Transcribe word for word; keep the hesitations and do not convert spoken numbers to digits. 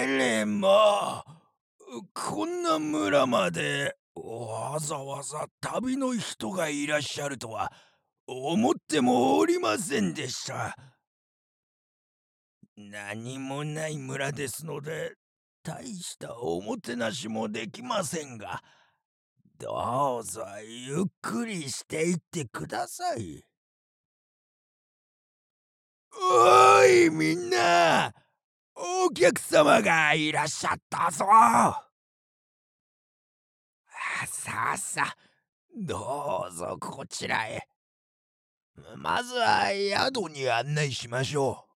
れまあ、こんな村までわざわざ旅の人がいらっしゃるとは思ってもおりませんでした。何もない村ですので、大したおもてなしもできませんが、どうぞゆっくりしていってください。おいみんな、お客様がいらっしゃったぞ。さあさあ、どうぞこちらへ。まずは宿に案内しましょ